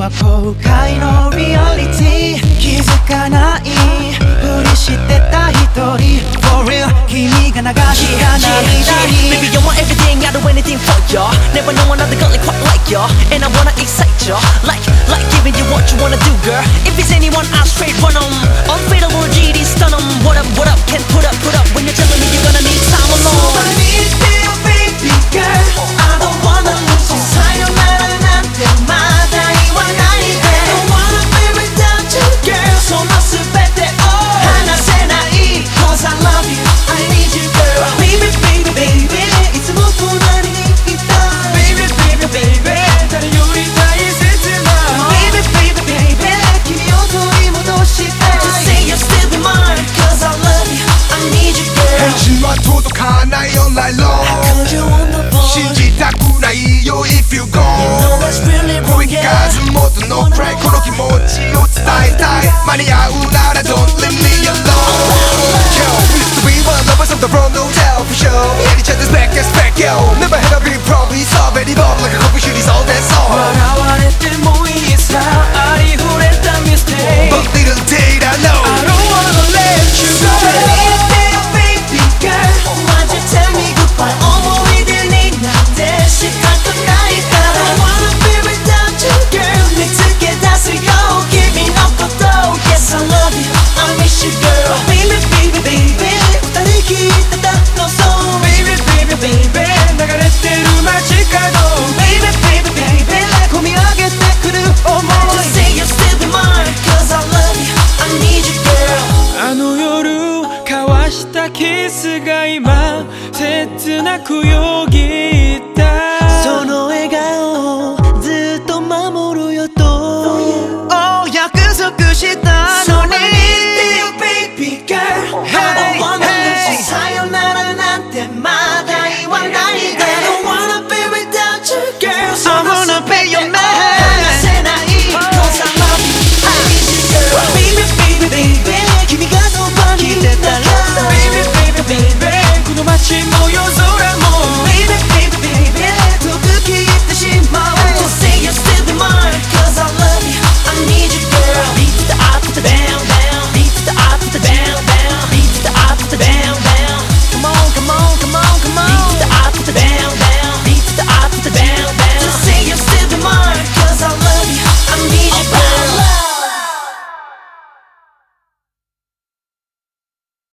は後悔のリアリティ気づかないふりしてた一人 For real 君が流した涙に Baby you want everything I'll do anything for you Never know another girl quite like you And I wanna excite you Like giving you what you wanna do girl If it's anyone I'll straight run 'em Unfadable GD stun 'em What up can't put up When you're telling me you're gonna need time alone So I need you baby girl I don't wanna lose you さよならなんてまだ言わないで I don't wanna be without you girl その全てを離せない Cause I love you I need you girl Baby baby baby いつも隣にいた Baby baby baby 誰より大切な Baby baby baby 君を取り戻したい Just say you'll still be mine Cause I love you I need you girl 返信は届かないよ Lie low 信じたくないよ If you go 声聞かずもっと No pray この気持ちを伝えたい間に合うなら Don't leave me alone Yo, we used to be one lovers of the road No doubt for sure And each other's back as back yo Never had a big problem Solve any problem like a coffee shooting all that's all 笑われてもいいさありふれた mistake But little did I know I don't wanna let you go So I need you baby girl Why'd you tell me goodbye 思い出になって仕方ないから I don't wanna be without you girl 見つけ出すよ君のこと Yes I love you I miss you girl Baby baby baby 二人きりただのそう Baby baby baby 流れてる街角 Baby baby baby 込み上げてくる想い Just say you'll still be mine Cause I love you I need you girl あの夜交わしたキスが今切なくよぎったその笑顔をずっと守るよと約束したのに